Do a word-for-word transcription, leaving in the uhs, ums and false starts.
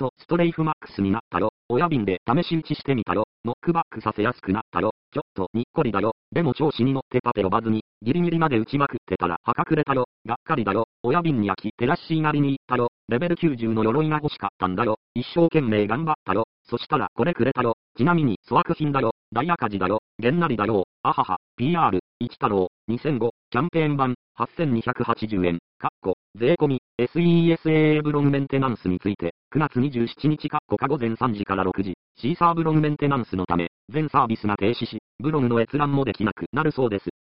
とストレイフマックスになったろ。親便で試し打ちしてみたろ。ノックバックさせやすくなったろ。ちょっとにっこりだろ。でも調子に乗ってパテロバズに、ギリギリまで打ちまくってたらはかくれたろ。がっかりだろ。親便に焼き、テラッシーなりに行ったろ。レベルきゅうじゅうの鎧が欲しかったんだろ。一生懸命頑張ったろ。そしたらこれくれたろ。ちなみに粗悪品だろ。大赤字だろ。げんなりだろう。あはは。ピーアール、いち太郎、にせんご、キャンペーン版、はっせんにひゃくはちじゅうえん、かっこ、税込み、セー ブログメンテナンスについて、くがつにじゅうしちにちかっこか午前さんじからろくじ、シーサーブログメンテナンスのため、全サービスが停止し、ブログの閲覧もできなくなるそうです。